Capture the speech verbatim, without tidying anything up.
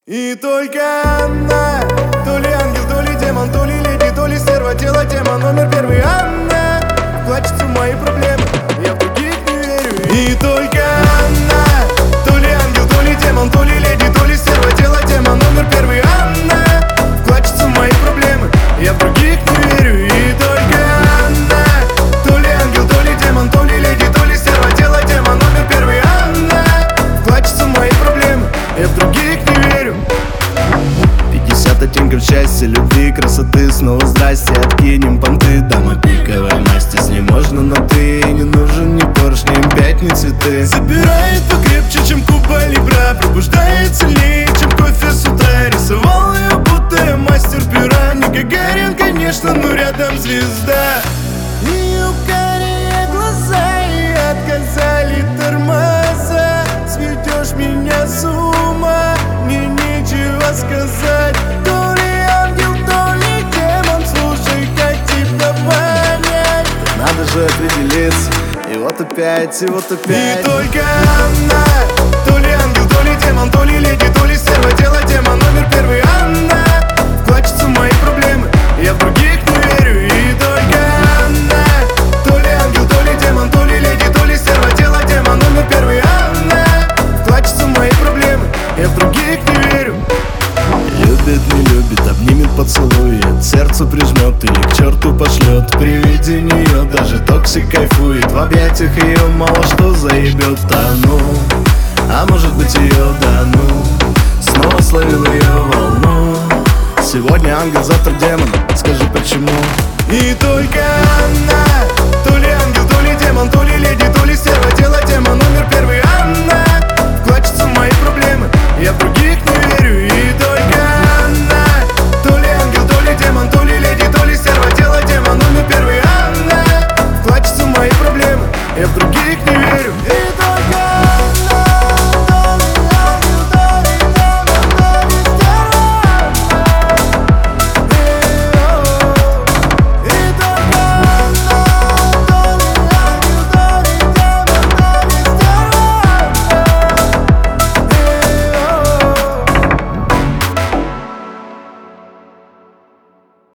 И только она, то ли ангел, то ли демон, то ли леди, то ли стерва, тело тема номер первый. Она плачется в мои проблемы, я в других не верю. И только она, то ли ангел, то ли демон, то ли леди, то ли стерва, тело тема номер первый. Она плачется в мои проблемы, я в других не верю. И только она, то ли ангел, то ли демон, то ли леди, то ли стерва, тело тема номер первый. Она плачется в мои проблемы, я в других не верю. Пятьдесят оттенков счастья, любви, красоты, снова здрасте. Откинем понты, дама пиковой масти. С ней можно на ты, не нужен ни порш, ни пять, ни цветы. Забирает покрепче, чем Куба Либра. Пробуждает сильнее, чем кофе с утра. Рисовал ее, будто я мастер пера. Не Гагарин, конечно, но рядом звезда. Ее карие глаза и отказали тормоза. Сведешь меня с ума, мне нечего сказать. То ли ангел, то ли демон, слушай, как тебя понять. Надо же определиться, и вот опять, и вот опять. И только она, то ли ангел, то ли демон, то ли леди, то ли стерва, тело тема номер первый. Она плачется в мои проблемы, я в других не верю. И только она, то ли ангел, то ли демон, то ли леди, то ли стерва, тело тема номер первый. Она плачется в мои проблемы, я в других не верю. Любит, не любит, обнимет, поцелует, сердцу прижмет или к черту пошлет. При виде нее даже токсик кайфует, в объятиях ее мало что заебет. А ну, а может быть ее да ну, снова словил ее волну. Сегодня ангел, завтра демон, скажи почему. И только она, то ли ангел, то ли демон, то ли леди, то ли стерва, тело тема номер первый. Она плачется в мои проблемы, я в других